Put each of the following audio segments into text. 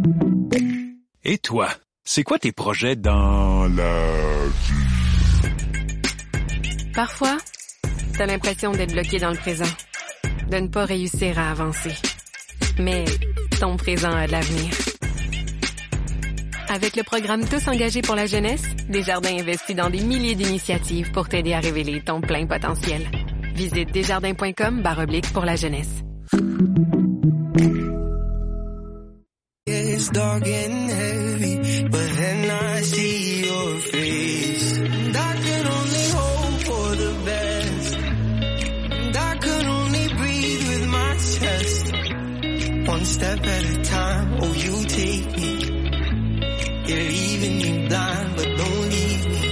Et toi, c'est quoi tes projets dans la vie? Parfois, t'as l'impression d'être bloqué dans le présent, de ne pas réussir à avancer. Mais ton présent a de l'avenir. Avec le programme Tous engagés pour la jeunesse, Desjardins investit dans des milliers d'initiatives pour t'aider à révéler ton plein potentiel. Visite desjardins.com/pour la jeunesse. It's dark and heavy, but then I see your face. And I can only hope for the best. And I can only breathe with my chest. One step at a time, oh you take me. You're leaving me blind, but don't leave me.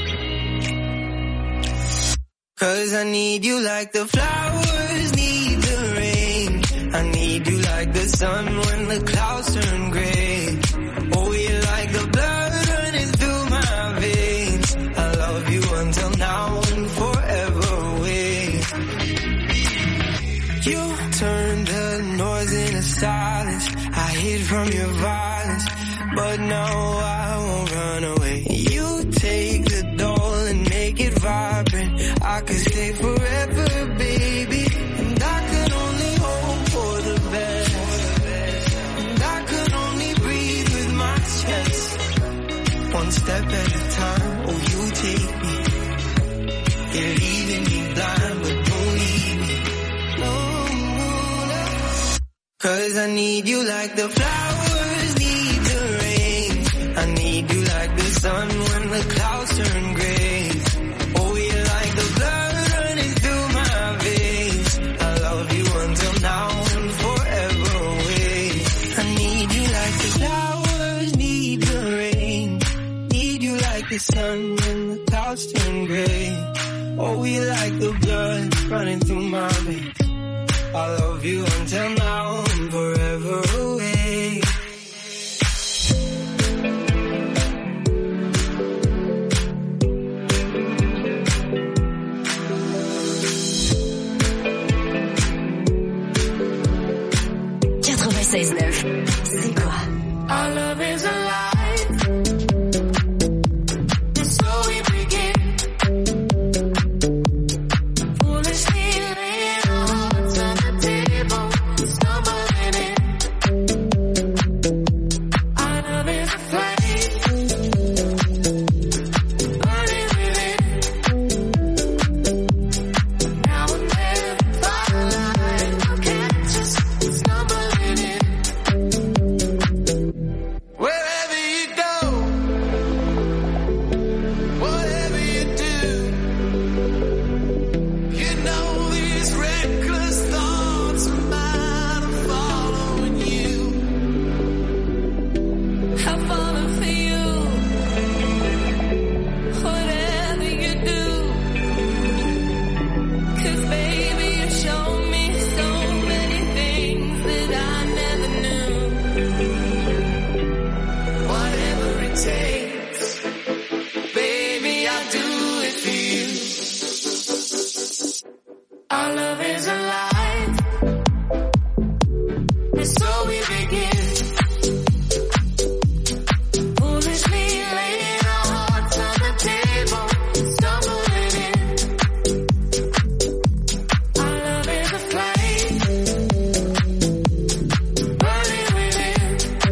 'Cause I need you like the flowers need the rain. I need you like the sun when the clouds turn gray. Oh, you're like the blood running through my veins. I love you until now and forever away. You turned the noise into silence. I hid from your violence, but now I won't run away. You take the doll and make it vibrant. I could stay forever, baby. And I could only hope for the best. And I could only breathe with my chest. One step at a time, oh you take me. You're leaving me blind, but don't leave me. No, no. 'Cause I need you like the flowers need the rain. I need you like the sun when the clouds turn gray. Oh, you're like the blood running through my veins. I love you until now and forever away. I need you like the flowers need the rain. Need you like the sun when the clouds turn gray. Oh, you're like the blood running through my veins. I love you until now and forever away. C'est quoi? Our love is alive. And so we begin. Foolishly laying our hearts on the table, stumbling in. Our love is a flame, burning within. Now and then, firelight will catch us stumbling in. Wherever you go, whatever you do, you know these reckless thoughts of mine are following you. I follow for you, whatever you do. 'Cause baby, you show me so many things that I never knew. Whatever it takes, baby, I'll do it for you. Our love is alive, and so we begin. Foolishly laying our hearts on the table, stumbling in. Our love is a flame, burning within.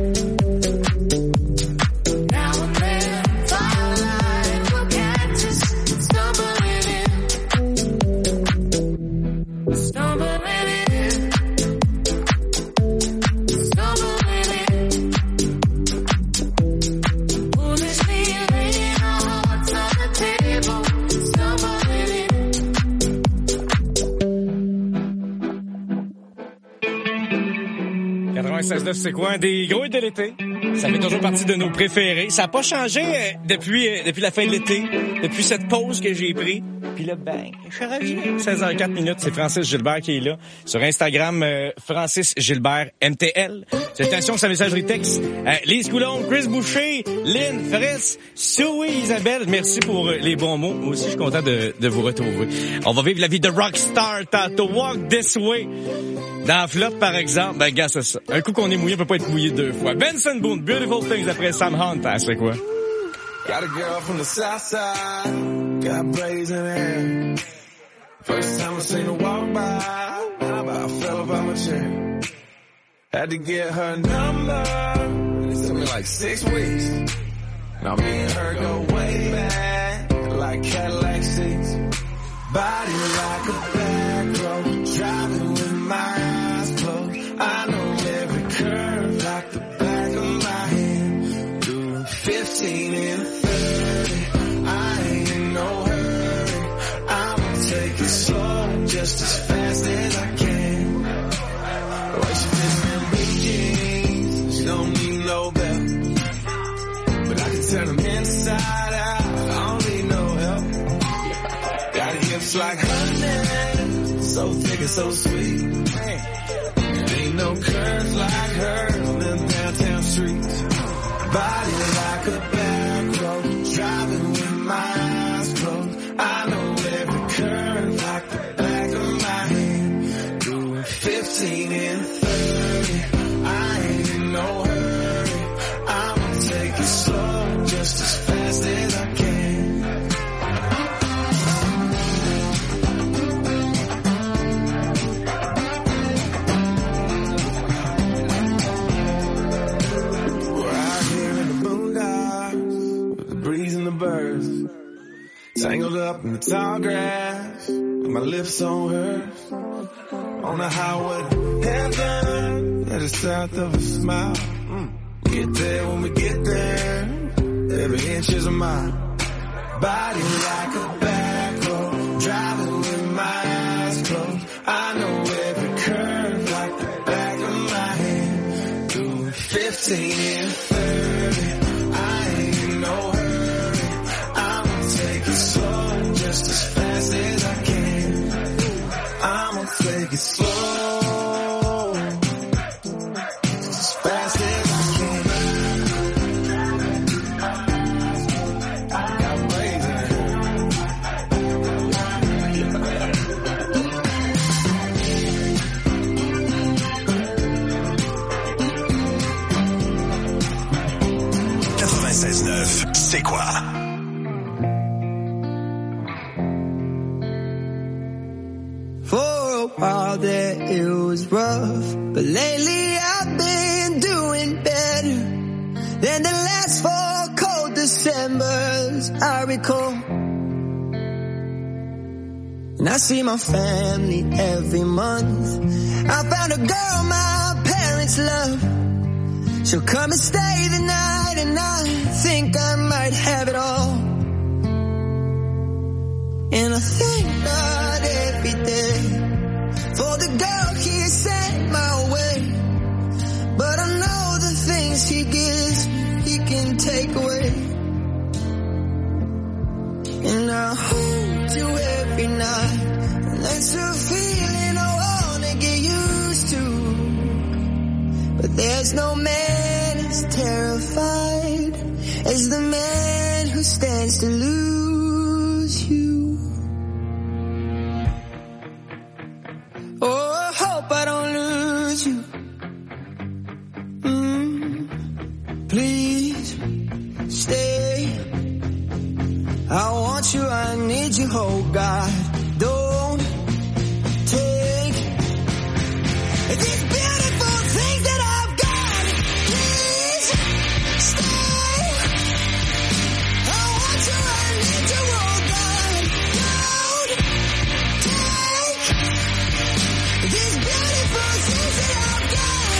Now and then, firelight will catch us stumbling in. Stumbling in. Stumbling in. Foolishly laying our hearts on the table, stumbling in. 96.9, c'est quoi? Un des gros hits de l'été. Ça fait toujours partie de nos préférés. Ça n'a pas changé depuis la fin de l'été, depuis cette pause que j'ai prise. Puis là, bang, je suis revenu. 16h04 minutes, c'est Francis Gilbert qui est là. Sur Instagram, Francis Gilbert MTL. Salutations, sa messagerie texte. Lise Coulombe, Chris Boucher, Lynn, Fritz, Sue, Isabelle, merci pour les bons mots. Moi aussi, je suis content de vous retrouver. On va vivre la vie de rockstar tantôt. Walk This Way. Dans la flotte, par exemple, ben, gars, c'est ça. Un coup qu'on est mouillé, on peut pas être mouillé deux fois. Benson Boone, Beautiful Things après Sam Hunt. Ah, c'est quoi? Got a girl from the south side, got braids in hair. First time I seen her walk by, I fell off my chair. Had to get her number, it took me like 6 weeks. Now me and her go way back, like Cadillac seats. Body like a back road, driving with my eyes closed. I know every curve like the back of my hand. Doing 15 and 30, I ain't in no hurry. I'ma take it slow, just as fast as I can. The way she fits me in big jeans, she don't need no belt. But I can turn them inside out, I don't need no help. Got hips like honey, so thick and so sweet. And ain't no curves like hers on them downtown streets. Body like a back road, driving with my eyes closed. I know every curve like the back of my hand. Doing 15 and 30, I ain't in no hurry. I'ma take it slow, just as fast as I can. Birds tangled up in the tall grass with my lips on hers on the highway to heaven that is south of a smile. Get there when we get there, every inch is a mile. Body like a back road, driving with my eyes closed. I know every curve like the back of my hand. Doing 15 and 30, I ain't in no hurry. Take it slow, just as fast as I can. I'ma take it slow, just as fast as I can. I got braids in it. 96.9, c'est quoi? While there it was rough, but lately I've been doing better than the last 4 cold Decembers I recall. And I see my family every month. I found a girl my parents love. She'll come and stay the night, and I think I might have it all. And I thank God every day for the girl he sent my way. But I know the things he gives, he can take away. And I hold you every night, and that's a feeling I wanna get used to. But there's no man as terrified as the man who stands to lose you. Oh, I hope I don't lose you. Please stay. I want you, I need you, oh God. Don't take these beautiful things that I've got. Please stay. I want you, I need you, oh God. Don't take these beautiful things that I've got.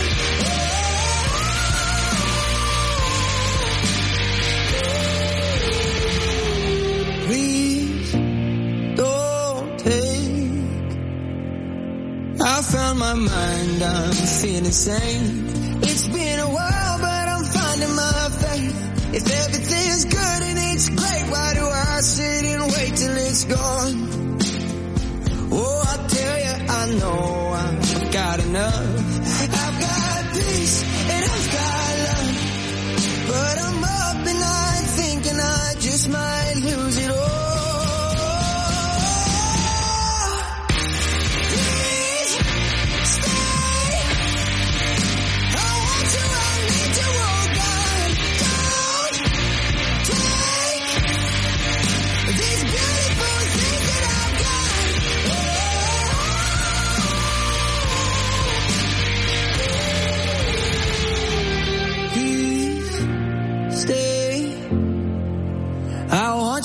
Please don't take. I found my mind, I'm feeling sane. It's been a while, but I'm finding my faith. If everything's good and it's great, why do I sit and wait till it's gone? Oh, I tell you, I know I've got enough. I've got peace and I've got love, but I'm up and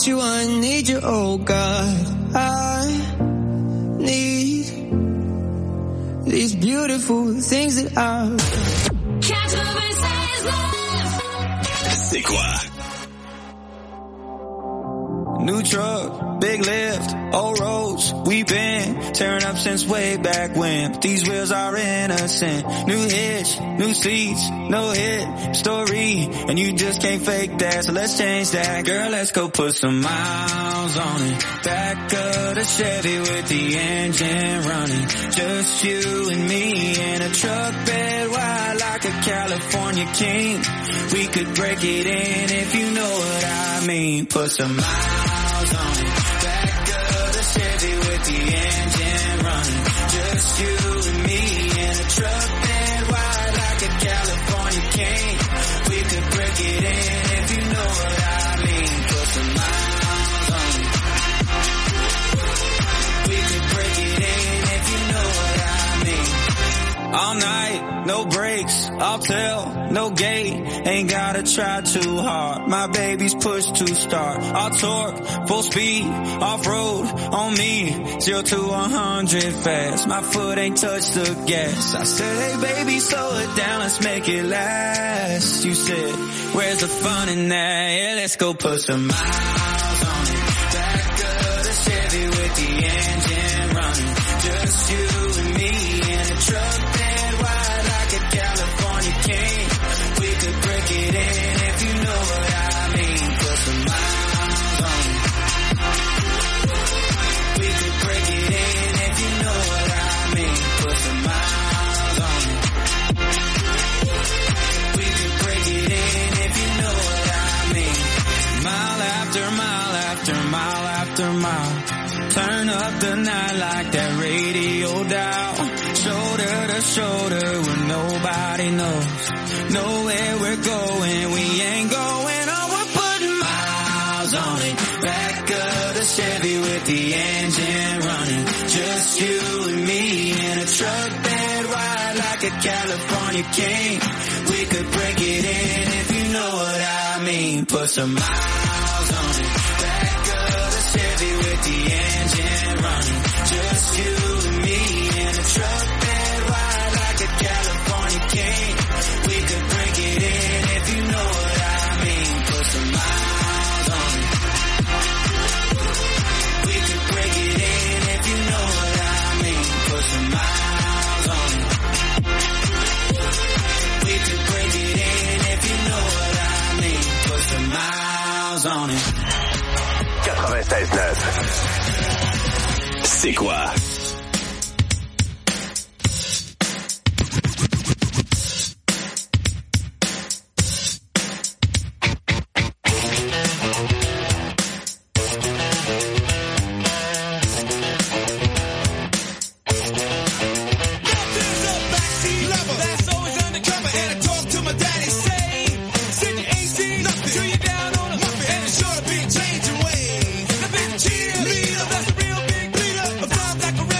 want you, I need you, oh God. I need these beautiful things that I... C'est quoi? New truck, big lift, old roads, we've been tearing up since way back when. But these wheels are innocent. New hitch, new seats, no hit story, and you just can't fake that. So let's change that, girl. Let's go put some miles on it. Back of the Chevy with the engine running. Just you and me in a truck bed wide like a California king. We could break it in if you know what I mean. Put some miles on it. Back of the Chevy with the engine running. Just you and me in a truck bed wide like a California king. We could break it in if you know what I mean. Put some miles on it. We could break it in if you know what I mean. All night, no brakes, I'll tell, no gate. Ain't gotta try too hard. My baby's push to start. I'll torque, full speed, off-road on me. 0 to 100 fast. My foot ain't touched the gas. I said, hey baby, slow it down, let's make it last. You said, where's the fun in that? Yeah, let's go put some miles on it. Back of the Chevy with the engine running. Just you and me in a truck bed wide like a California king. We could break it in if you know what I mean. Put some miles on it. We could break it in if you know what I mean. Put some miles on it. We could break it in if you know what I mean. Mile after mile after mile after mile. Turn up the night like that radio dial. Shoulder to shoulder where nobody knows. Know where we're going, we ain't going. Oh, we're putting miles on it. Back of the Chevy with the engine running. Just you and me in a truck bed wide like a California king. We could break it in if you know what I mean. Put some miles on it. Back of the Chevy with the engine running. Just you and me in a truck bed wide like a California king. We could break it in if you know what I mean. Put some miles on it. We could break it in if you know what I mean. Put some miles on it. We could break it in if you know what I mean. Put some miles on it. 96.9. C'est quoi? Like a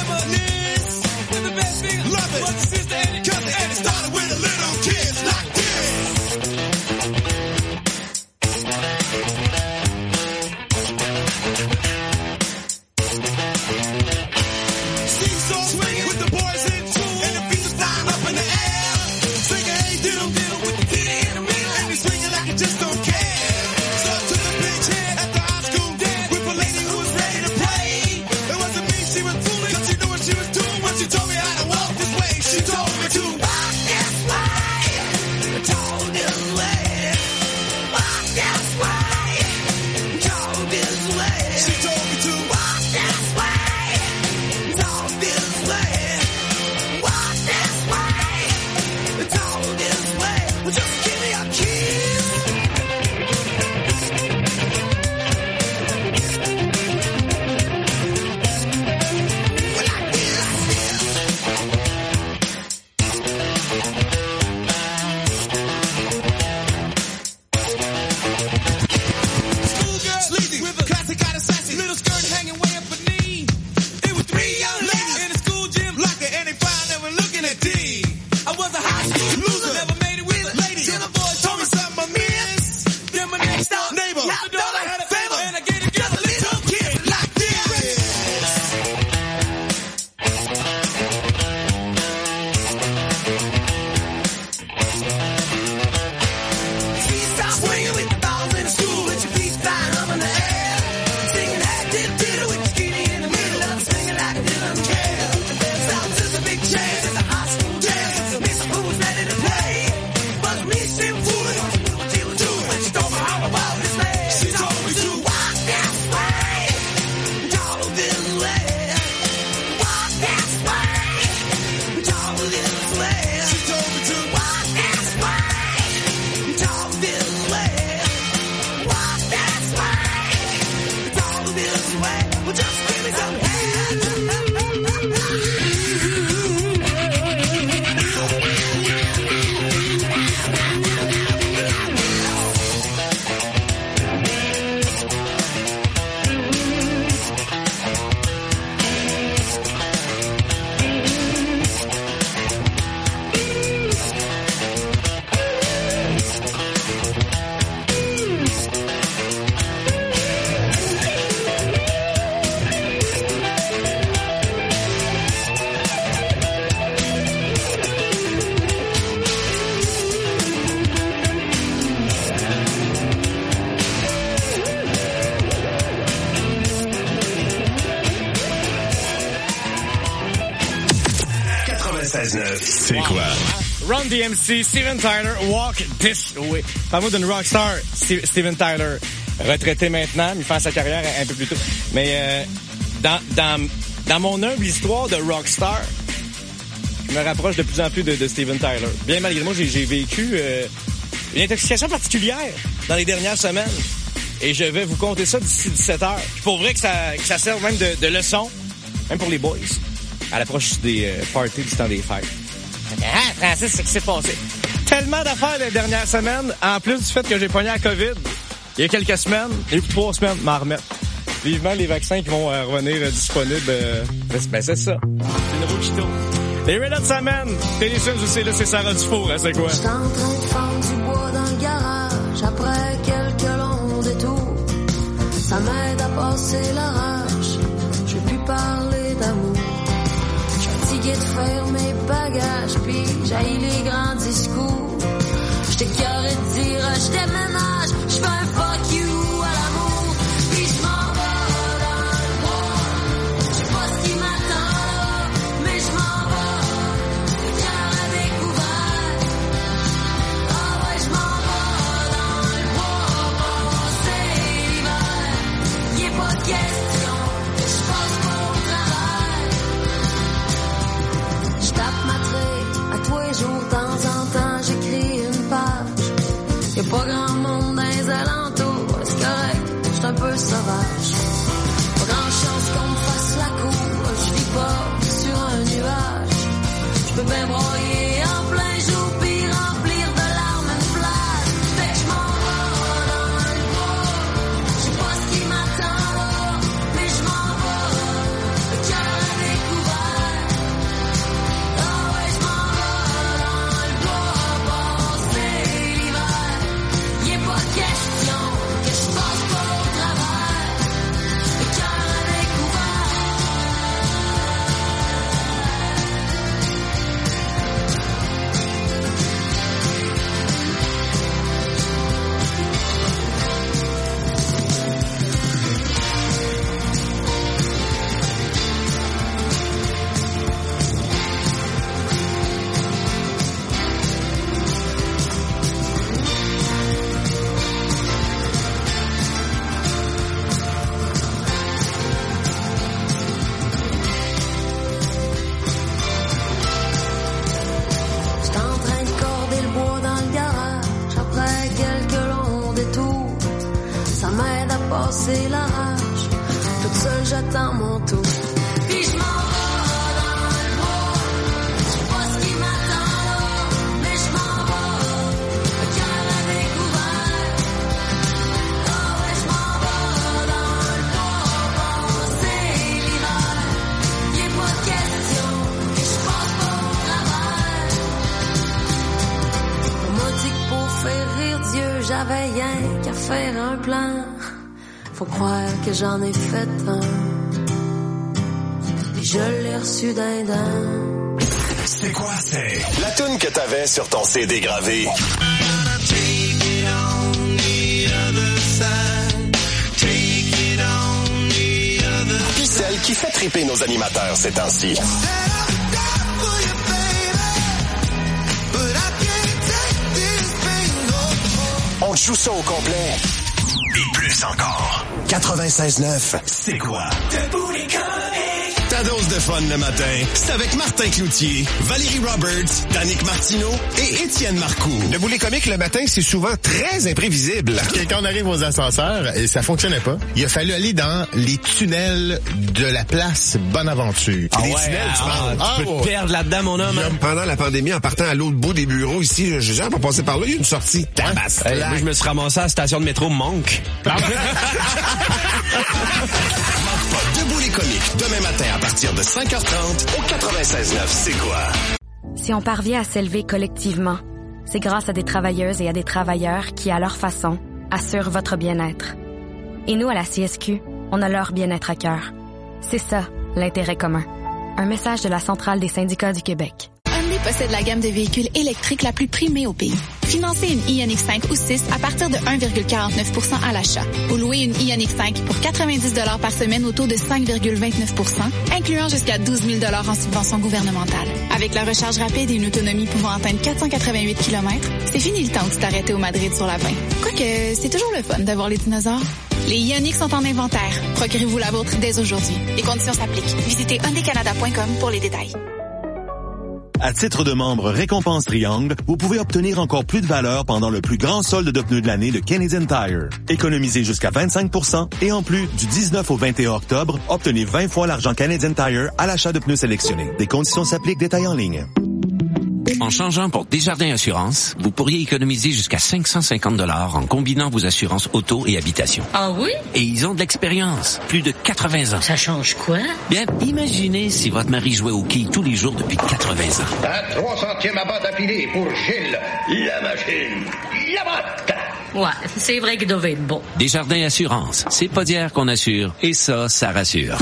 96.9, c'est quoi? Run DMC, Steven Tyler, Walk This Way. Parle-moi d'une rockstar, Steven Tyler. Retraité maintenant, mais il fait sa carrière un peu plus tôt. Mais dans mon humble histoire de rockstar, je me rapproche de plus en plus de Steven Tyler. Bien malgré moi, j'ai vécu une intoxication particulière dans les dernières semaines. Et je vais vous conter ça d'ici 17h. Puis pour vrai que ça sert même de leçon, même pour les boys, à l'approche des parties du temps des fêtes. Ah, Francis, c'est ce qui s'est passé. Tellement d'affaires les dernières semaines, en plus du fait que j'ai pogné la COVID, il y a quelques semaines, il y a eu 3 semaines, m'en remettre. Vivement les vaccins qui vont revenir disponibles. Ben c'est ça. C'est une roue qui tourne. Les Red Hot Salmon, Téléfilms aussi, là, c'est Sarah Dufour, hein, c'est quoi? J'étais en train de fendre du bois dans le garage, après quelques longs détours. Ça m'aide à passer la rage, je vais plus parler d'amour. Je suis fatigué de faire mes bagages, puis j'haïs les grands discours. J'étais carré de dire, je déménage, je fais un fuck you à l'amour. Puis je m'en vais dans le bois, je sais pas ce qui m'attend là, mais je m'en vais, le cœur à découvert. Ah ouais, je m'en vais dans le bois, passer l'hiver. Y est pas de question que je passe pas au travail. Je tape ma traite à tous les jours, de temps en temps j'écris une page. Y'a pas grand monde dans les alentours, c'est correct, j'suis un peu sauvage. Pas grand chance qu'on me fasse la cour, je vis pas sur un nuage. J'peux bien broyer en plein jour pis remplir de larmes une plage. Fait que j'm'en vais dans le bois, j'sais pas ce qui m'attend là, mais j'm'en vais, le cœur à découvert. Ah ouais, j'm'en vais dans le bois, passer l'hiver. Y est pas de question que je passe pas au travers, le cœur à découvert. J'étais en train de corder le bois dans le garage, après quelques longs détours. Ça m'aide à passer la rage, toute seule j'attends mon tour. Puis je m'en vais dans le bois, je sais pas ce qui m'attend là, mais je m'en vais, le cœur à découvert. Ah ouais, je m'en vais dans le bois, passer l'hiver. Y est pas de question que je passe pas au travers. On m'a dit que pour faire rire Dieu, j'avais rien qu'à faire un plan. Faut croire que j'en ai fait un, puis je l'ai reçu d'un dent. C'est quoi, c'est? La toune que t'avais sur ton CD gravé. Puis celle qui fait triper nos animateurs ces temps-ci. On te joue ça au complet. Et plus encore. 96.9, c'est quoi? Ta dose de fun le matin, c'est avec Martin Cloutier, Valérie Roberts, Danick Martineau et Étienne Marcoux. Le boulet comique le matin, c'est souvent très imprévisible. Quand on arrive aux ascenseurs et ça fonctionnait pas, il a fallu aller dans les tunnels de la place Bonaventure. Ah des tunnels, tu parles. Tu peux te perdre là-dedans, mon homme. Pendant la pandémie, en partant à l'autre bout des bureaux ici, j'ai jamais passé par là, il y a une sortie. Tabasse. Moi, je me suis ramassé à la station de métro Monk. Manque pas de boulet comique demain matin à partir de 5h30 au 96.9, c'est quoi? Si on parvient à s'élever collectivement, c'est grâce à des travailleuses et à des travailleurs qui, à leur façon, assurent votre bien-être. Et nous, à la CSQ, on a leur bien-être à cœur. C'est ça, l'intérêt commun. Un message de la Centrale des syndicats du Québec. Aime les possède la gamme de véhicules électriques la plus primée au pays. Financez une Ioniq 5 ou 6 à partir de 1,49% à l'achat. Ou louez une Ioniq 5 pour 90 $ par semaine au taux de 5,29%, incluant jusqu'à 12 000 $ en subvention gouvernementale. Avec la recharge rapide et une autonomie pouvant atteindre 488 km, c'est fini le temps de t'arrêter au Madrid sur la 20. Quoique, c'est toujours le fun d'avoir les dinosaures. Les Ioniq sont en inventaire. Procurez-vous la vôtre dès aujourd'hui. Les conditions s'appliquent. Visitez hyundaicanada.com pour les détails. À titre de membre Récompense Triangle, vous pouvez obtenir encore plus de valeur pendant le plus grand solde de pneus de l'année de Canadian Tire. Économisez jusqu'à 25% et en plus, du 19 au 21 octobre, obtenez 20 fois l'argent Canadian Tire à l'achat de pneus sélectionnés. Des conditions s'appliquent, détails en ligne. En changeant pour Desjardins Assurance, vous pourriez économiser jusqu'à 550 $ en combinant vos assurances auto et habitation. Ah oui? Et ils ont de l'expérience, plus de 80 ans. Ça change quoi? Bien, imaginez si votre mari jouait au quilles tous les jours depuis 80 ans. À 300e à botte affilée pour Gilles, la machine, la botte! Ouais, c'est vrai qu'il devait être bon. Desjardins Assurance, c'est pas d'hier qu'on assure, et ça rassure.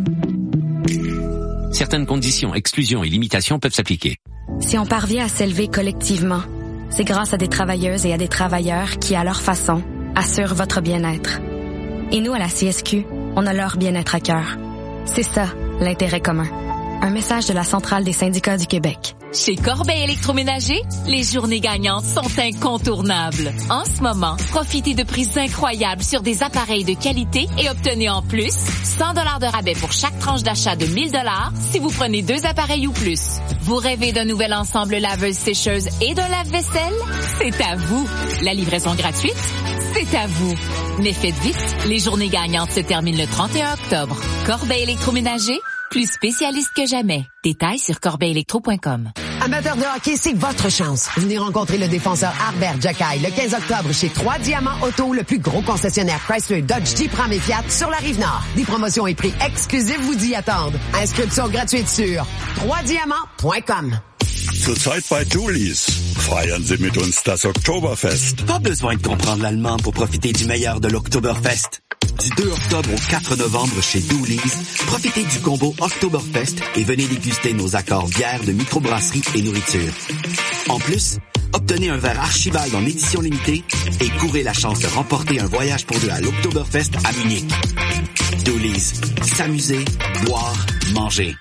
Certaines conditions, exclusions et limitations peuvent s'appliquer. Si on parvient à s'élever collectivement, c'est grâce à des travailleuses et à des travailleurs qui, à leur façon, assurent votre bien-être. Et nous, à la CSQ, on a leur bien-être à cœur. C'est ça, l'intérêt commun. Un message de la Centrale des syndicats du Québec. Chez Corbeil Électroménager, les journées gagnantes sont incontournables. En ce moment, profitez de prix incroyables sur des appareils de qualité et obtenez en plus 100 $ de rabais pour chaque tranche d'achat de 1 000 $ si vous prenez 2 appareils ou plus. Vous rêvez d'un nouvel ensemble laveuse-sécheuse et d'un lave-vaisselle? C'est à vous. La livraison gratuite? C'est à vous. Mais faites vite, les journées gagnantes se terminent le 31 octobre. Corbeil Électroménager, plus spécialiste que jamais. Détails sur corbeillelectro.com. Amateurs de hockey, c'est votre chance. Venez rencontrer le défenseur Harbert Jackay le 15 octobre chez 3 Diamants Auto, le plus gros concessionnaire Chrysler, Dodge, Jeep, Ram et Fiat sur la Rive-Nord. Des promotions et prix exclusifs vous y attendent. Inscription gratuite sur 3diamants.com. Zurzeit bei Doolies. Feiern Sie mit uns das Oktoberfest. Pas besoin de comprendre l'allemand pour profiter du meilleur de l'Oktoberfest. Du 2 octobre au 4 novembre chez Doolies, profitez du combo Oktoberfest et venez déguster nos accords bières de microbrasserie et nourriture. En plus, obtenez un verre Archibald en édition limitée et courez la chance de remporter un voyage pour deux à l'Oktoberfest à Munich. Doolies. S'amuser, boire, manger.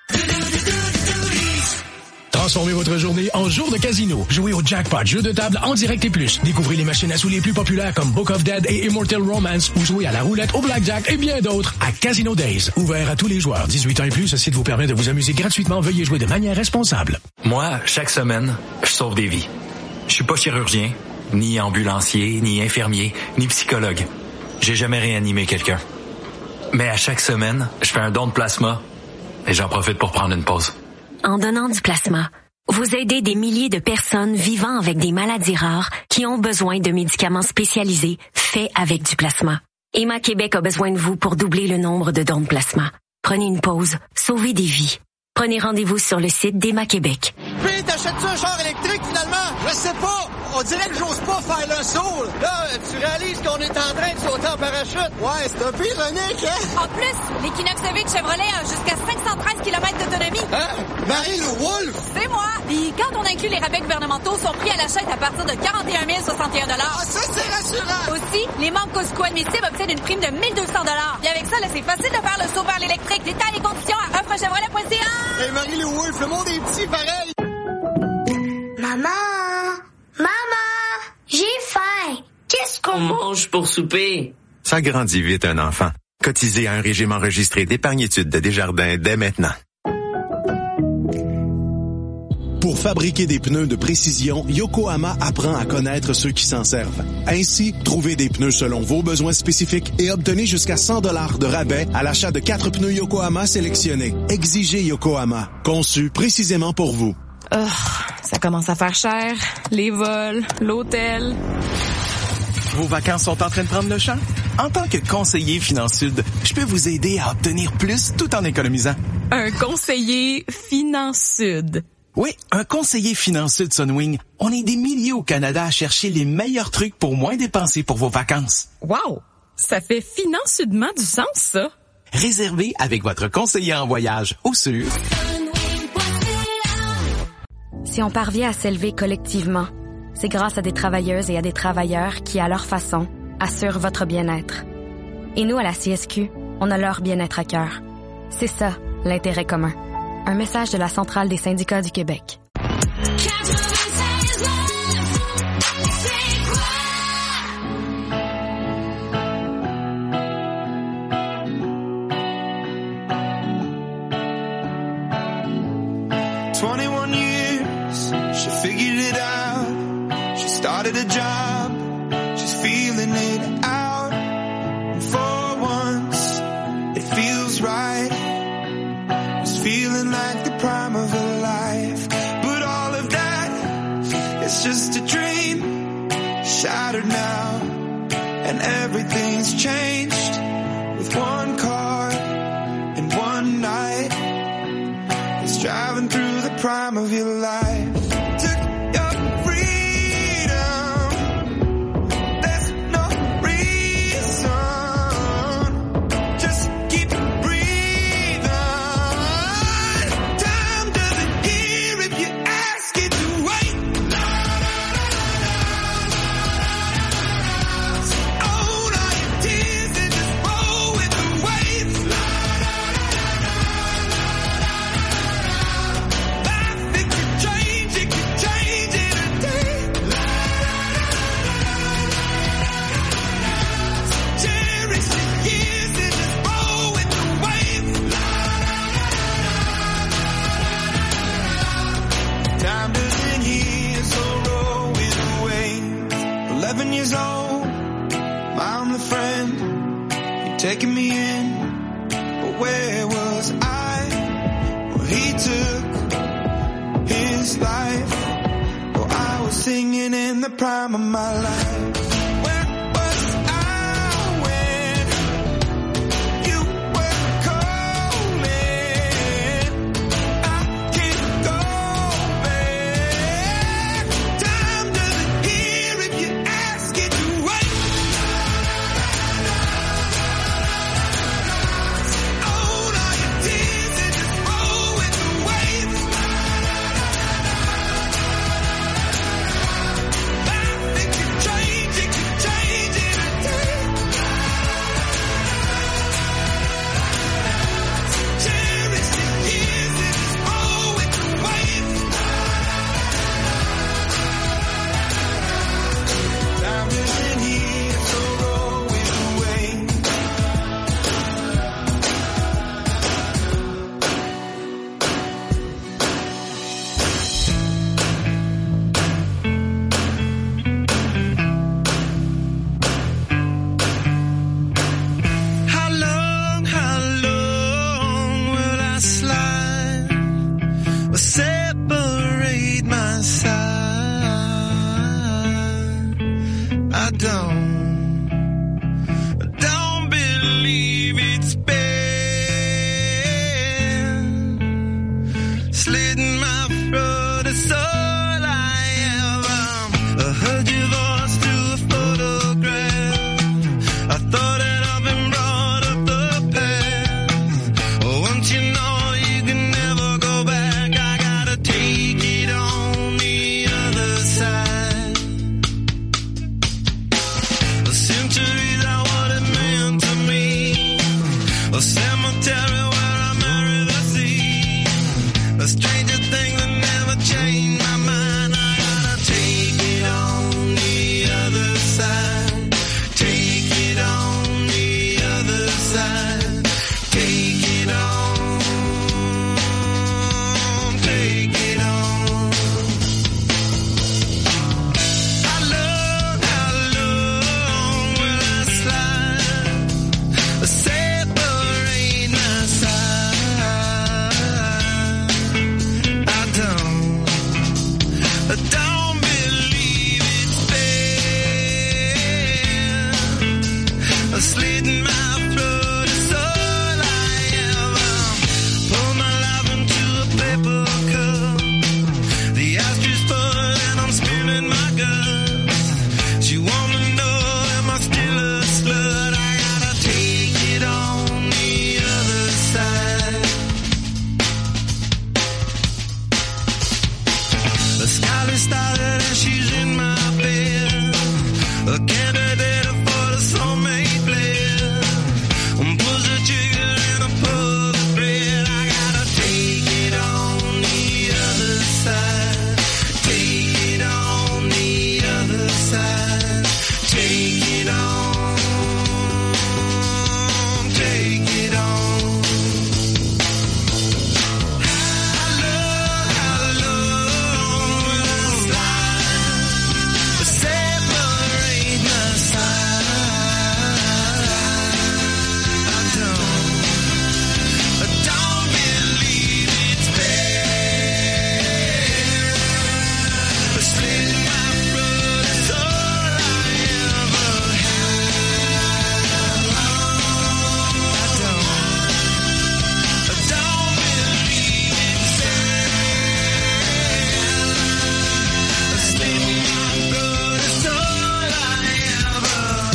Transformez votre journée en jour de casino. Jouez au Jackpot, jeu de table en direct et plus. Découvrez les machines à sous les plus populaires comme Book of Dead et Immortal Romance ou jouez à la roulette, au blackjack et bien d'autres à Casino Days. Ouvert à tous les joueurs. 18 ans et plus, ce site vous permet de vous amuser gratuitement. Veuillez jouer de manière responsable. Moi, chaque semaine, je sauve des vies. Je suis pas chirurgien, ni ambulancier, ni infirmier, ni psychologue. J'ai jamais réanimé quelqu'un. Mais à chaque semaine, je fais un don de plasma et j'en profite pour prendre une pause. En donnant du plasma, vous aidez des milliers de personnes vivant avec des maladies rares qui ont besoin de médicaments spécialisés faits avec du plasma. Emma Québec a besoin de vous pour doubler le nombre de dons de plasma. Prenez une pause, sauvez des vies. Prenez rendez-vous sur le site d'Emma Québec. Puis, t'achètes-tu un char électrique, finalement? Je sais pas. On dirait que j'ose pas faire le saut. Là, tu réalises qu'on est en train de sauter en parachute. Ouais, c'est un peu ironique, hein? En plus, l'Equinox EV de Chevrolet a jusqu'à 513 km d'autonomie. Hein? Marie-Lou Wolfe? C'est moi. Puis quand on inclut les rabais gouvernementaux, son prix à l'achat est à partir de 41 061 $. Ah, ça, c'est rassurant. Aussi, les membres Costco admissibles obtiennent une prime de 1 200 $. Et avec ça, là, c'est facile de faire le saut vers l'électrique. Détails et conditions à offrechevrolet.ca. Hey, Marie-Lou Wolfe, le monde est petit, pareil. Maman! J'ai faim! Qu'est-ce qu'on mange pour souper? Ça grandit vite un enfant. Cotisez à un régime enregistré d'épargne-études de Desjardins dès maintenant. Pour fabriquer des pneus de précision, Yokohama apprend à connaître ceux qui s'en servent. Ainsi, trouvez des pneus selon vos besoins spécifiques et obtenez jusqu'à 100 $ de rabais à l'achat de 4 pneus Yokohama sélectionnés. Exigez Yokohama, conçu précisément pour vous. Oh, ça commence à faire cher. Les vols, l'hôtel. Vos vacances sont en train de prendre le champ? En tant que conseiller FinanceSud, je peux vous aider à obtenir plus tout en économisant. Un conseiller FinanceSud. Oui, un conseiller FinanceSud Sunwing. On est des milliers au Canada à chercher les meilleurs trucs pour moins dépenser pour vos vacances. Wow! Ça fait financement du sens, ça. Réservez avec votre conseiller en voyage au sur Si on parvient à s'élever collectivement, c'est grâce à des travailleuses et à des travailleurs qui, à leur façon, assurent votre bien-être. Et nous, à la CSQ, on a leur bien-être à cœur. C'est ça, l'intérêt commun. Un message de la Centrale des syndicats du Québec. 21 years, she figured it out. She started a job, she's feeling it out. And for once, it feels right. It's feeling like the prime of her life. But all of that, it's just a dream, shattered now. And everything's changed with one car and one night. It's driving through the prime of your life. Took your freedom. There's no reason. Just keep breathing. Time doesn't hear if you ask it to wait. Own all your tears and just roll with the waves. Time doesn't heal, so roll with the waves. 11 years old, I'm the friend. You're taking me in, but where was I? Well, he took his life. Oh, I was singing in the prime of my life. Where was I when you were calling? I can't go back. Time doesn't hear if you ask it to wait. Own all your tears and just roll with the waves. It can change in a day. Cherish the years and just roll with the waves. Time isn't here, so roll with the waves. How long will I slide or separate my side? I don't believe it's been slitting my throat. It's all I am. I heard your voice through a photograph. I thought that I've been brought up the past. Once you know you can never go back, I gotta take it on the other side. a candidate for the soulmate blend. Push the trigger and I pull the thread. I gotta take it on the other side. Take it on the other side. Take it on. Take it on. I love when I slide. Separate my side. I don't believe it's fair. Slit my blood is all I ever had. I don't believe it's fair. Slit my blood is all I ever.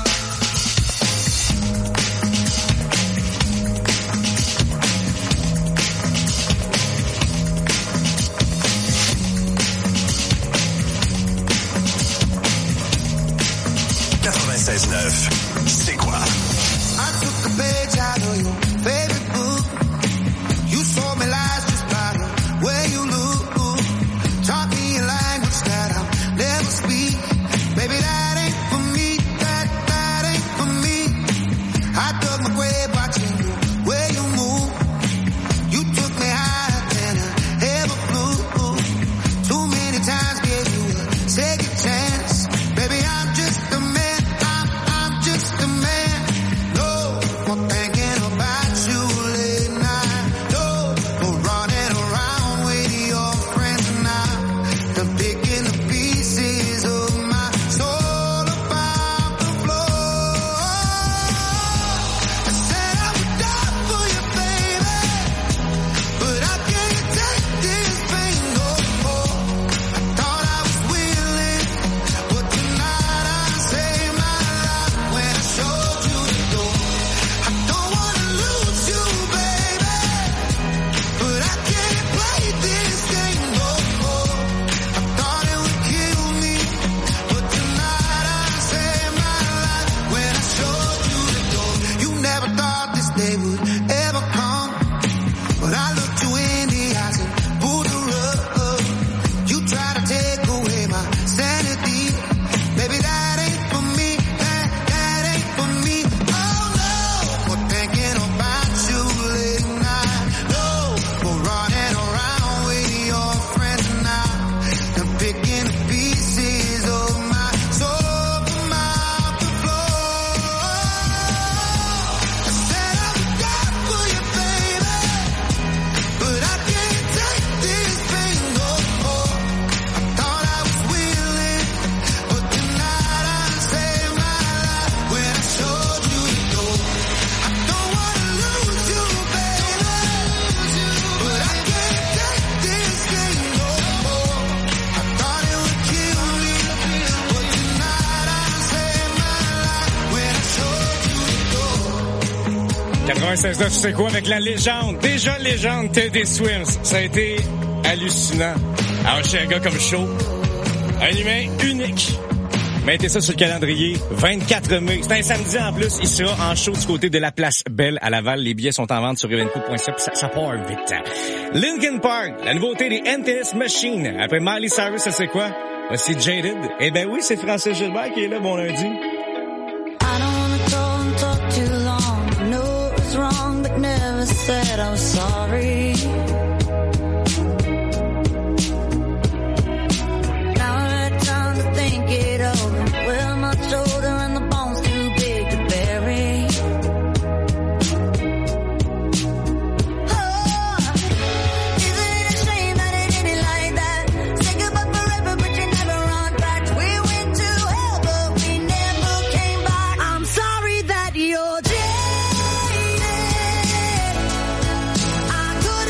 C'est quoi? I took a page out of your favorite book. You sold me lies just by the way you look. Taught me a language that I'll never speak. Baby, that ain't for me. That ain't for me. I dug my grave watching the way you move. You took me higher than I ever flew. Too many times gave you a second chance. Baby, I'm just a man. I'm just a man. No more thinking about you late night. No more running around with your friends now. I'm picking the pieces of my soul about the floor. I said I would die for you, baby, but I can't take this pain no more. I thought I was willing, but tonight I saved my life when I showed you the door. I don't wanna lose you, baby, but I can't play this game no more. I thought it would kill me, but tonight I saved my life when I showed you the door. You never thought this day would ever come, but I looked you in the eyes and pulled the rug. You try to take away my sanity. Baby, that ain't for me. That ain't for me. Oh no, more thinking about you late night. No, more running around with your friends now. I'm picking the pieces of my soul from out the floor. I said I would die for you, baby, but I can't take this pain no more. I thought I was willing, but tonight I saved my life when I showed you the door. I don't wanna lose you, baby, but I can't take this pain no more. I thought it would kill me, but tonight I saved my life when I showed you the door. 96.9, c'est quoi avec la légende, déjà légende Teddy Swims. Ça a été hallucinant. Alors, chez un gars comme Shaw, un humain unique. Mettez ça sur le calendrier, 24 mai. C'est un samedi en plus. Il sera en show du côté de la Place Belle à Laval. Les billets sont en vente sur evenco.ca. Ça part vite. Linkin Park, la nouveauté des Emptiness Machine. Après Miley Cyrus, ça c'est quoi? Voici Jaded. Eh ben oui, c'est Francis Gilbert qui est là, bon lundi. I don't wanna go and talk too long. I know it was wrong, but never said I was sorry. Now I had time to think it over. Well, my shoulder and the bones too big to bury. Oh, isn't it a shame that it ended like that? Say goodbye forever, but you never run back. We went to hell, but we never came back. I'm sorry that you're jaded. I could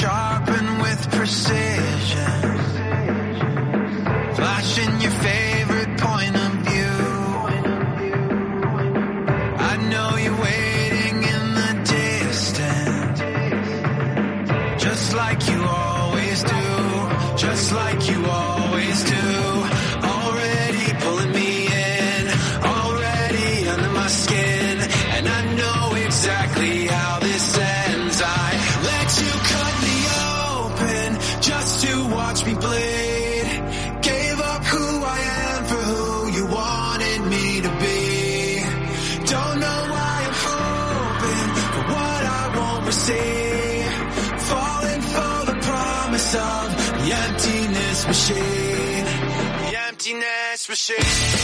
sharpened with precision. Flashing your favorite point of view. I know you're waiting in the distance, just like you always do, just like you always do. Already pulling me in, already under my skin, and I know exactly how this ends. I let you cut me open just to watch me bleed. Gave up who I am for who you wanted me to be. Don't know why I'm hoping for what I won't receive. Falling for the promise of the emptiness machine. The emptiness machine.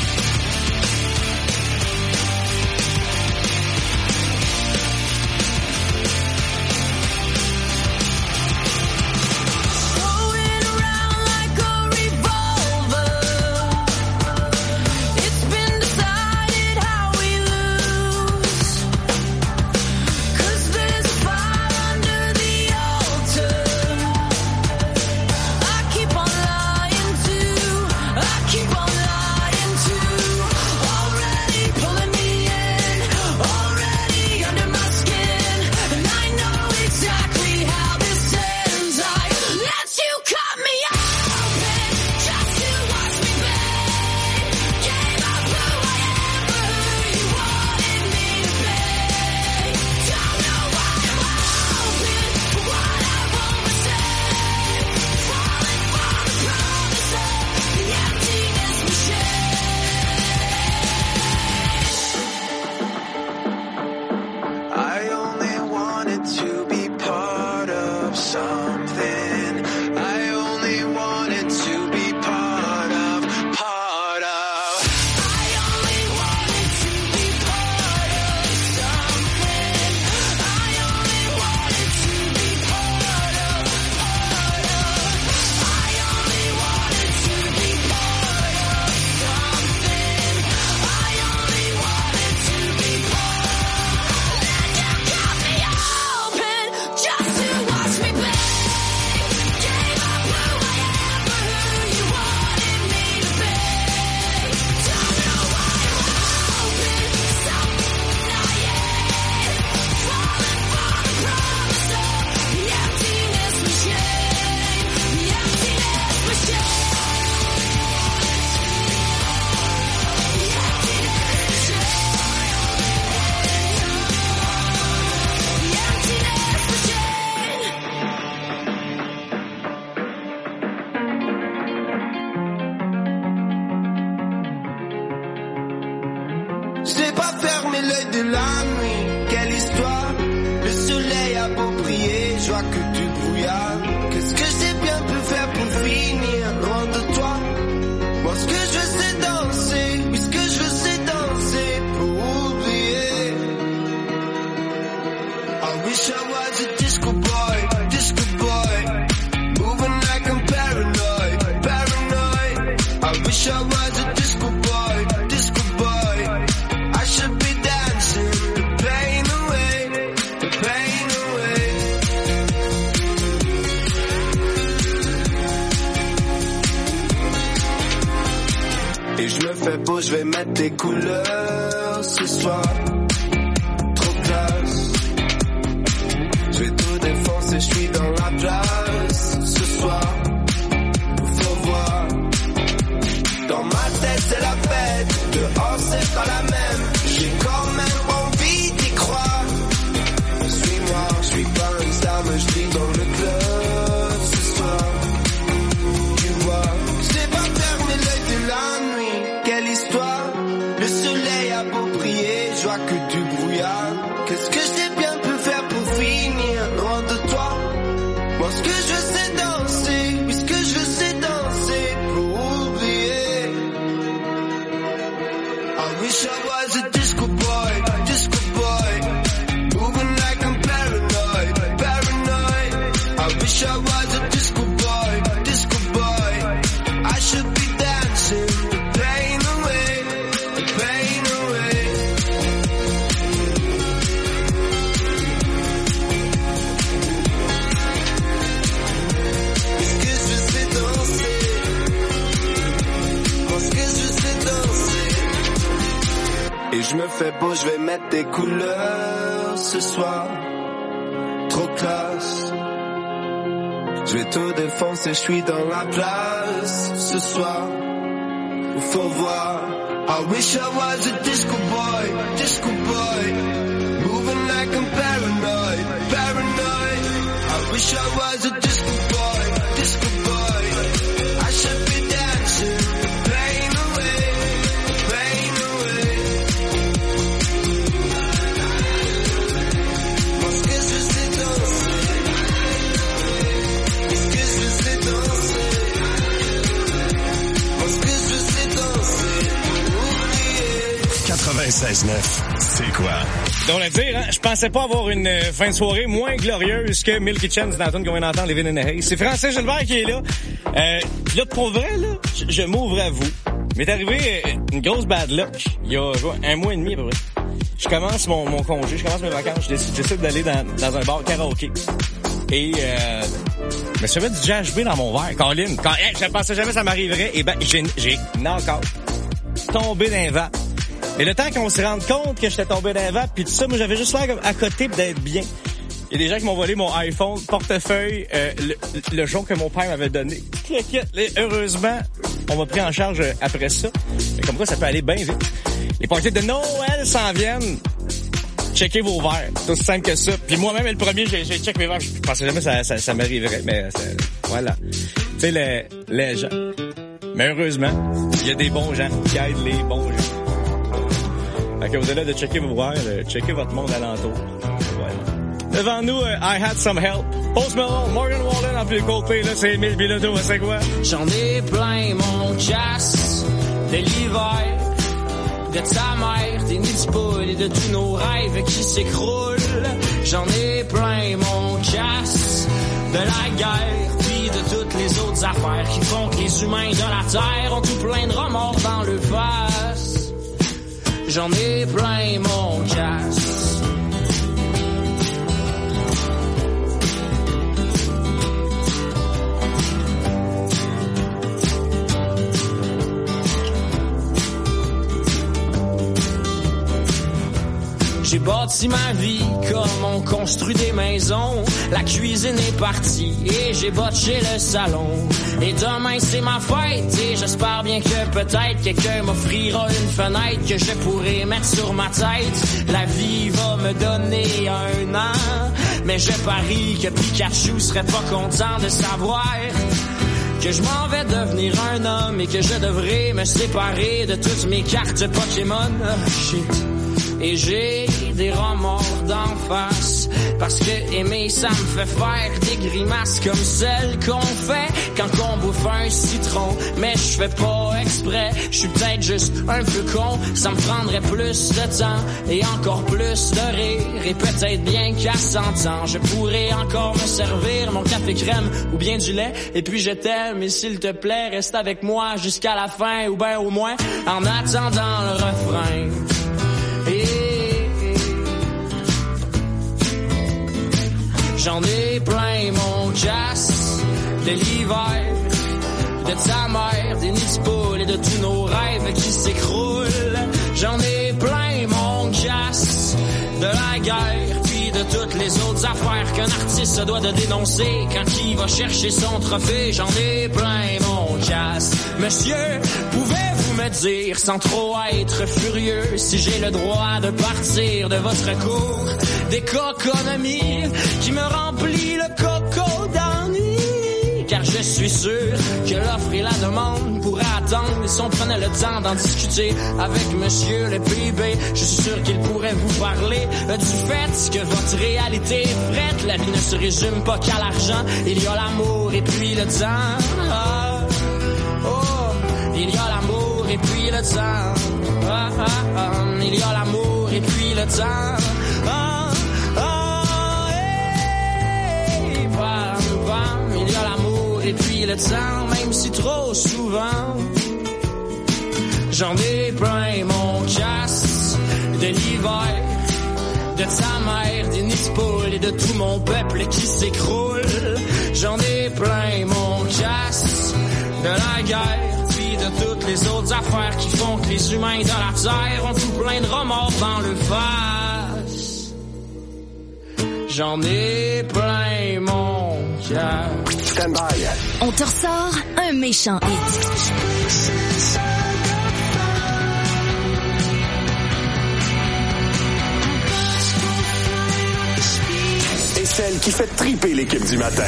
J'ai pas fermé l'œil de la nuit, quelle histoire. Le soleil a beau briller, je vois que du brouillard. Qu'est-ce que j'ai bien pu faire pour finir loin de toi? Moi ce que je veux c'est danser, oui ce que je veux c'est danser pour oublier. I wish I was a disco boy, moving like I'm paranoid, paranoid. I wish I was a disco boy. I should be dancing the pain away, the pain away. Et je me fais beau, je vais mettre des couleurs ce soir. Trop classe. Je vais tout défoncer, je suis dans la place ce soir. Faut voir. Dans ma tête c'est la fête, dehors c'est pas la même. J'ai quand même envie d'y croire. Suis-moi, je suis pas une star, mais je vis dans le club ce soir. Tu vois, j'ai pas fermé l'œil de la nuit, quelle histoire. Le soleil a beau briller, je vois que du brouillard. Qu'est-ce que j'ai bien pu faire pour finir loin de toi? Moi ce que je veux c'est danser, oui ce que je veux c'est danser pour oublier. I wish I was a disco boy, moving like I'm paranoid, paranoid. I wish I was a disco boy, I should be dancing the pain away, the pain away. fait beau, je vais mettre des couleurs ce soir. Trop classe. Je vais tout défoncer, je suis dans la place ce soir. Faut voir. I wish I was a disco boy, moving like I'm paranoid. I wish I was a disco boy, I should be dancing, playing away. Parce que je sais danser, parce que je sais danser, parce que je sais danser. 96.9, c'est quoi? Donc, à dire, hein, je pensais pas avoir une fin de soirée moins glorieuse que Milky Chance dans la tune qu'on vient d'entendre, Living in the Haze. C'est Francis Gilbert qui est là. Puis là, pour vrai, là, je m'ouvre à vous. M'est arrivé une grosse bad luck il y a un mois et demi à peu près. Je commence mon congé, je commence mes vacances, je décide d'aller dans un bar karaoké. Et je me suis fait du GHB dans mon verre. Colin, je pensais jamais que ça m'arriverait. Et ben, j'ai encore tombé dans un vent. Mais le temps qu'on se rende compte que j'étais tombé dans un vent, puis tout ça, moi j'avais juste l'air comme à côté d'être bien. Il y a des gens qui m'ont volé mon iPhone, portefeuille, le jaune que mon père m'avait donné. Heureusement, on m'a pris en charge après ça. Mais comme quoi, ça peut aller bien vite. Les parties de Noël s'en viennent. Checkez vos verres. C'est aussi simple que ça. Puis moi-même, le premier, j'ai checké mes verres. Je pensais jamais que ça m'arriverait. Mais voilà. Tu sais, les gens. Mais heureusement, il y a des bons gens qui aident les bons gens. Fait qu'au-delà de checker vos verres, checker votre monde alentour. Voilà. Devant nous, I Had Some Help. Post Malone, Morgan Wallen, en plus de Coldplay, là, c'est Emile Bilodeau, c'est quoi? J'en ai plein mon casse de l'hiver, de ta mère, des nids de poules et de tous nos rêves qui s'écroulent. J'en ai plein mon casse de la guerre, puis de toutes les autres affaires qui font que les humains de la terre ont tout plein de remords dans le face. J'en ai plein mon casse. J'ai bâti ma vie comme on construit des maisons. La cuisine est partie et j'ai botché le salon. Et demain c'est ma fête et j'espère bien que peut-être quelqu'un m'offrira une fenêtre que je pourrai mettre sur ma tête. La vie va me donner un an, mais je parie que Pikachu serait pas content de savoir que je m'en vais devenir un homme et que je devrais me séparer de toutes mes cartes Pokémon. Shit. Et j'ai des remords d'en face, parce que aimer ça me fait faire des grimaces comme celles qu'on fait quand on bouffe un citron. Mais je fais pas exprès, je suis peut-être juste un peu con. Ça me prendrait plus de temps et encore plus de rire. Et peut-être bien qu'à 100 ans je pourrais encore me servir mon café crème ou bien du lait. Et puis je t'aime et s'il te plaît reste avec moi jusqu'à la fin, ou ben au moins en attendant le refrain. J'en ai plein mon casse de l'hiver, de ta mère, des nids de poules et de tous nos rêves qui s'écroulent. J'en ai plein mon casse de la guerre, puis de toutes les autres affaires qu'un artiste se doit de dénoncer quand il va chercher son trophée. J'en ai plein mon casse. Monsieur, pouvez-vous me dire sans trop être furieux si j'ai le droit de partir de votre cour d'économie qui me remplit le coco d'ennui? Car je suis sûr que l'offre et la demande pourraient attendre. Et si on prenait le temps d'en discuter avec monsieur le PIB, je suis sûr qu'il pourrait vous parler du fait que votre réalité est frette. La vie ne se résume pas qu'à l'argent, il y a l'amour et puis le temps. Il y a l'amour et puis le temps. Il y a l'amour et puis le temps. Il y a l'amour et puis le temps, même si trop souvent j'en ai plein mon casse de l'hiver, de ta mère, des nids de poules et de tout mon peuple qui s'écroule. J'en ai plein mon casse de la guerre, puis de toutes les ces autres affaires qui font que les humains de la terre ont tout plein de remords dans le face. J'en ai plein mon cœur. Stand by. On te ressort un méchant hit. Et celle qui fait triper l'équipe du matin.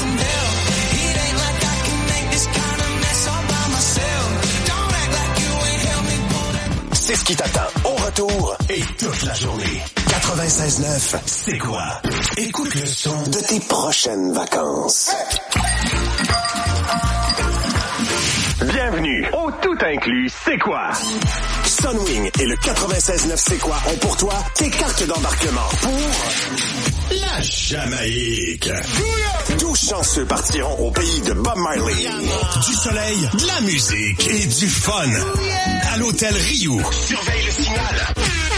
C'est ce qui t'attend au retour et toute la journée. 96.9, c'est quoi? Écoute le son de tes prochaines vacances. Bienvenue au tout inclus, c'est quoi? Sunwing et le 96.9 c'est quoi ont pour toi tes cartes d'embarquement pour la Jamaïque. 12 chanceux partiront au pays de Bob Marley. Du soleil, de la musique et du fun. À l'hôtel Rio. Surveille le signal.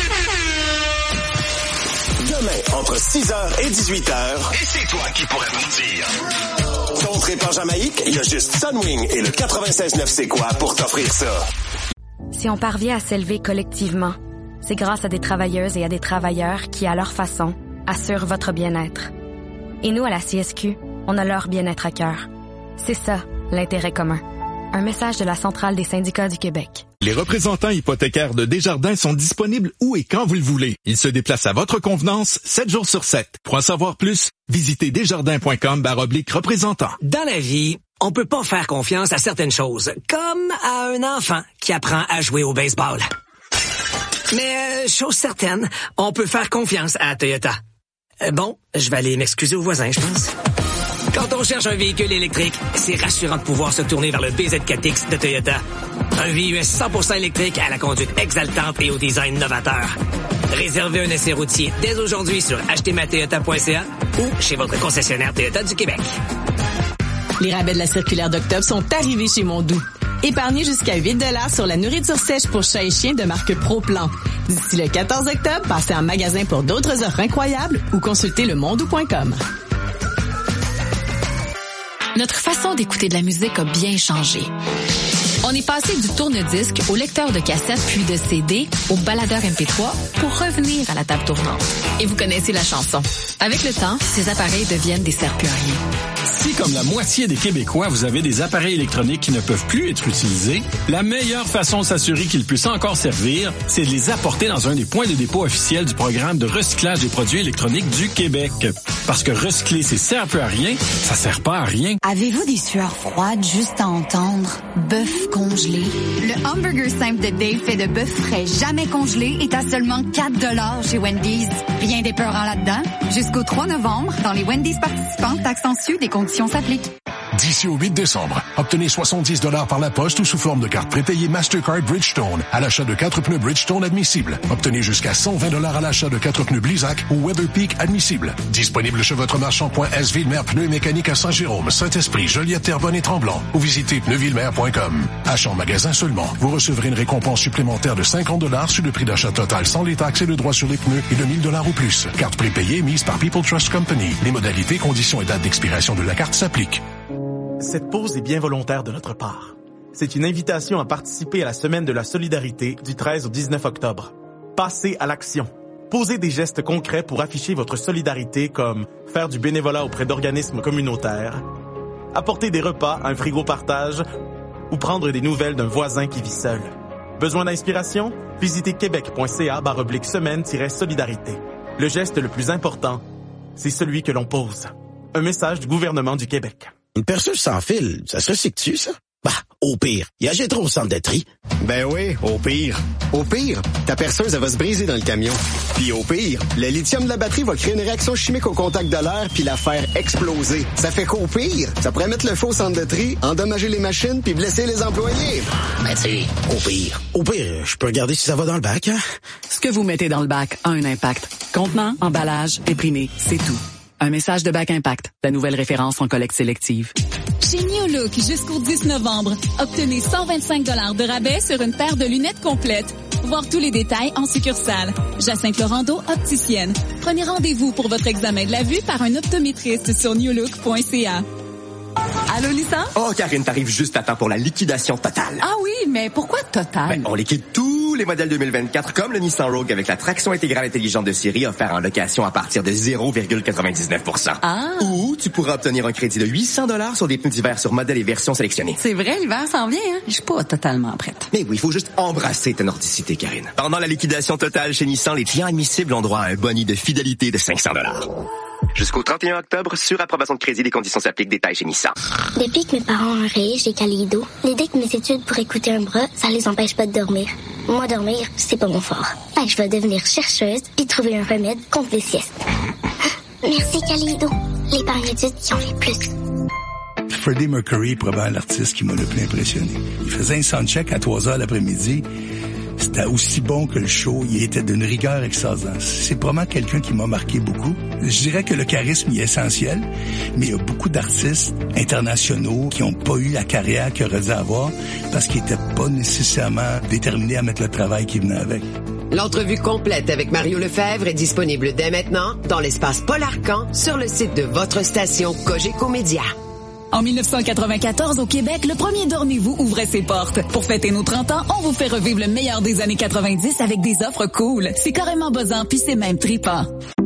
Demain, entre 6h et 18h. Et c'est toi qui pourrais partir. Ton trip en Jamaïque, il y a juste Sunwing et le 96.9 c'est quoi pour t'offrir ça. Si on parvient à s'élever collectivement, c'est grâce à des travailleuses et à des travailleurs qui, à leur façon, assurent votre bien-être. Et nous, à la CSQ, on a leur bien-être à cœur. C'est ça, l'intérêt commun. Un message de la Centrale des syndicats du Québec. Les représentants hypothécaires de Desjardins sont disponibles où et quand vous le voulez. Ils se déplacent à votre convenance, 7 jours sur 7. Pour en savoir plus, visitez desjardins.com/représentant. Dans la vie, on peut pas faire confiance à certaines choses, comme à un enfant qui apprend à jouer au baseball. Mais, chose certaine, on peut faire confiance à Toyota. Bon, je vais aller m'excuser aux voisins, je pense. Quand on cherche un véhicule électrique, c'est rassurant de pouvoir se tourner vers le BZ4X de Toyota. Un VUS 100% électrique à la conduite exaltante et au design novateur. Réservez un essai routier dès aujourd'hui sur achetezmatoyota.ca ou chez votre concessionnaire Toyota du Québec. Les rabais de la circulaire d'octobre sont arrivés chez Mondou. Épargnez jusqu'à 8 $ sur la nourriture sèche pour chats et chiens de marque ProPlan. D'ici le 14 octobre, passez en magasin pour d'autres offres incroyables ou consultez le mondou.com. Notre façon d'écouter de la musique a bien changé. On est passé du tourne-disque au lecteur de cassette puis de CD au baladeur MP3 pour revenir à la table tournante. Et vous connaissez la chanson. Avec le temps, ces appareils deviennent des serre-plus à rien. Si, comme la moitié des Québécois, vous avez des appareils électroniques qui ne peuvent plus être utilisés, la meilleure façon de s'assurer qu'ils puissent encore servir, c'est de les apporter dans un des points de dépôt officiels du programme de recyclage des produits électroniques du Québec. Parce que recycler, c'est serre-plus à rien, ça sert pas à rien. Avez-vous des sueurs froides juste à entendre? Bœuf congelé. Le hamburger simple de Dave fait de bœuf frais jamais congelé est à seulement 4 $ chez Wendy's. Rien d'épeurant là-dedans. Jusqu'au 3 novembre, dans les Wendy's participants, taxes en sus, des conditions s'appliquent. D'ici au 8 décembre, obtenez 70 $ par la poste ou sous forme de carte prépayée Mastercard Bridgestone à l'achat de 4 pneus Bridgestone admissibles. Obtenez jusqu'à 120 $ à l'achat de 4 pneus Blizzak ou Weather Peak admissibles. Disponible chez votre marchand .S Villemer Pneus et Mécanique à Saint-Jérôme, Saint-Esprit, Joliette, Terrebonne et Tremblant ou visitez pneusvillemer.com. Achat en magasin seulement. Vous recevrez une récompense supplémentaire de 50 $ sur le prix d'achat total sans les taxes et le droit sur les pneus et de 1 000 $ ou plus. Carte prépayée mise par People Trust Company. Les modalités, conditions et dates d'expiration de la carte s'appliquent. Cette pause est bien volontaire de notre part. C'est une invitation à participer à la Semaine de la solidarité du 13 au 19 octobre. Passez à l'action. Posez des gestes concrets pour afficher votre solidarité comme faire du bénévolat auprès d'organismes communautaires, apporter des repas à un frigo partage ou prendre des nouvelles d'un voisin qui vit seul. Besoin d'inspiration? Visitez québec.ca/semaine-solidarité. Le geste le plus important, c'est celui que l'on pose. Un message du gouvernement du Québec. Une perceuse sans fil, ça se recycle-tu, ça? Bah, au pire, il y a jetera au centre de tri. Ben oui, au pire. Au pire, ta perceuse, elle va se briser dans le camion. Puis au pire, le lithium de la batterie va créer une réaction chimique au contact de l'air puis la faire exploser. Ça fait qu'au pire, ça pourrait mettre le feu au centre de tri, endommager les machines puis blesser les employés. Ben tu sais, au pire. Au pire, je peux regarder si ça va dans le bac, hein? Ce que vous mettez dans le bac a un impact. Contenant, emballage, imprimé, c'est tout. Un message de Bac Impact, la nouvelle référence en collecte sélective. Chez New Look, jusqu'au 10 novembre, obtenez 125 $ de rabais sur une paire de lunettes complètes. Voir tous les détails en succursale. Jacinthe Laurando, opticienne. Prenez rendez-vous pour votre examen de la vue par un optométriste sur newlook.ca. Allô, Nissan? Oh, Karine, t'arrives juste à temps pour la liquidation totale. Ah oui, mais pourquoi totale? On liquide tous les modèles 2024 comme le Nissan Rogue avec la traction intégrale intelligente de série offert en location à partir de 0,99%. Ah. Ou tu pourras obtenir un crédit de 800 $ sur des pneus d'hiver sur modèles et versions sélectionnées. C'est vrai, l'hiver s'en vient, hein? Je suis pas totalement prête. Mais oui, il faut juste embrasser ta nordicité, Karine. Pendant la liquidation totale chez Nissan, les clients admissibles ont droit à un boni de fidélité de 500 $. Jusqu'au 31 octobre, sur approbation de crédit, les conditions s'appliquent. Détails chez Nissan. Depuis que mes parents ont un rayé chez Kaleido, l'idée que mes études pour écouter un bras, ça les empêche pas de dormir. Moi, dormir, c'est pas mon fort. Fait que je vais devenir chercheuse puis trouver un remède contre les siestes. Merci Kaleido, l'épargne études qui en fait plus. Freddie Mercury est probablement l'artiste qui m'a le plus impressionné. Il faisait un soundcheck à 3h l'après-midi. C'était aussi bon que le show. Il était d'une rigueur extraordinaire. C'est probablement quelqu'un qui m'a marqué beaucoup. Je dirais que le charisme y est essentiel, mais il y a beaucoup d'artistes internationaux qui n'ont pas eu la carrière qu'ils auraient dû avoir parce qu'ils n'étaient pas nécessairement déterminés à mettre le travail qui venait avec. L'entrevue complète avec Mario Lefebvre est disponible dès maintenant dans l'espace Paul Arcan sur le site de votre station Cogeco Média. En 1994, au Québec, le premier Dormez-vous ouvrait ses portes. Pour fêter nos 30 ans, on vous fait revivre le meilleur des années 90 avec des offres cool. C'est carrément buzzant, puis c'est même trippant.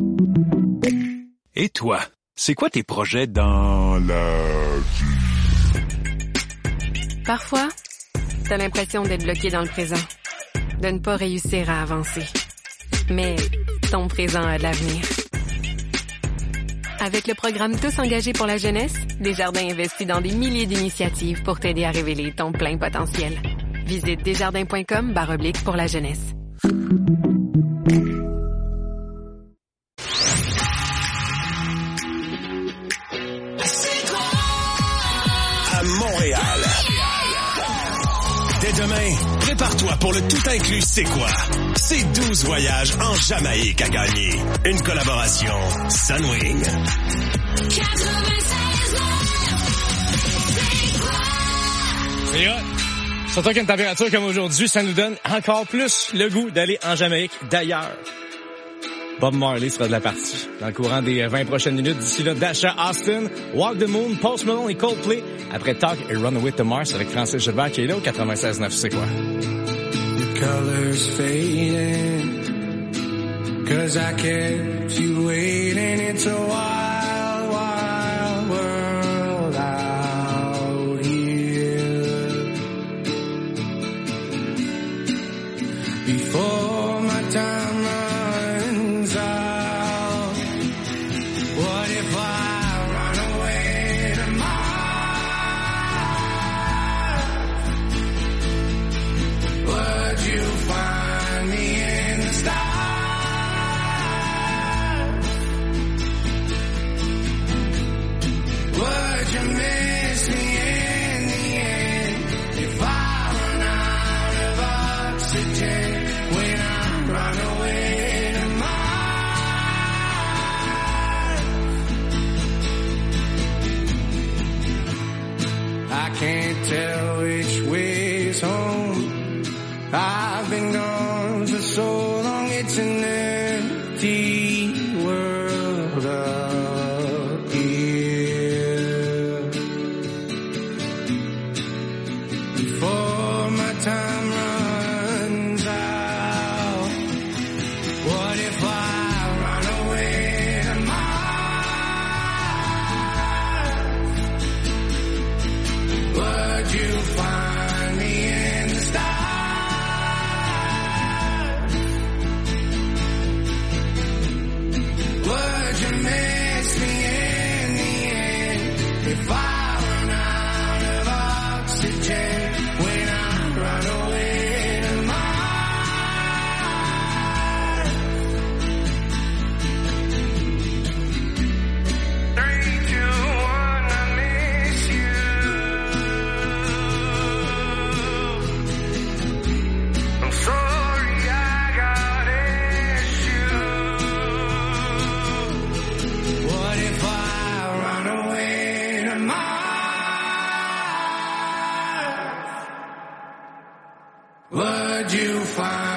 Et toi, c'est quoi tes projets dans la vie? Parfois, t'as l'impression d'être bloqué dans le présent, de ne pas réussir à avancer. Mais ton présent a de l'avenir. Avec le programme Tous engagés pour la jeunesse, Desjardins investit dans des milliers d'initiatives pour t'aider à révéler ton plein potentiel. Visite desjardins.com/pour la jeunesse. À Montréal. Dès demain, prépare-toi pour le tout inclus C'est quoi? C'est 12 voyages en Jamaïque à gagner. Une collaboration Sunwing. C'est hot. Surtout qu'une température comme aujourd'hui, ça nous donne encore plus le goût d'aller en Jamaïque. D'ailleurs, Bob Marley sera de la partie dans le courant des 20 prochaines minutes. D'ici là, Dasha Austin, Walk the Moon, Post Malone et Coldplay. Après Talk et Runaway to Mars avec Francis Gilbert qui est là au 96.9. C'est quoi? The colors fading, 'cause I kept you waiting. It's a wild, wild world out here. Before my time runs out, what if I run away to Mars? Would you find me in the stars? Would you miss me in the end if I run out of oxygen when I run away to Mars? I can't tell which way's home. I've been gone for so long, it's an empty world up here. Before my time runs out, what if I run away to Mars? Would you find me in the stars? Would you miss me in the end if I run out of oxygen when I run away to Mars? 3, 2, 1, I miss you. I'm sorry I got issues. What if I run away to Mars? Would you find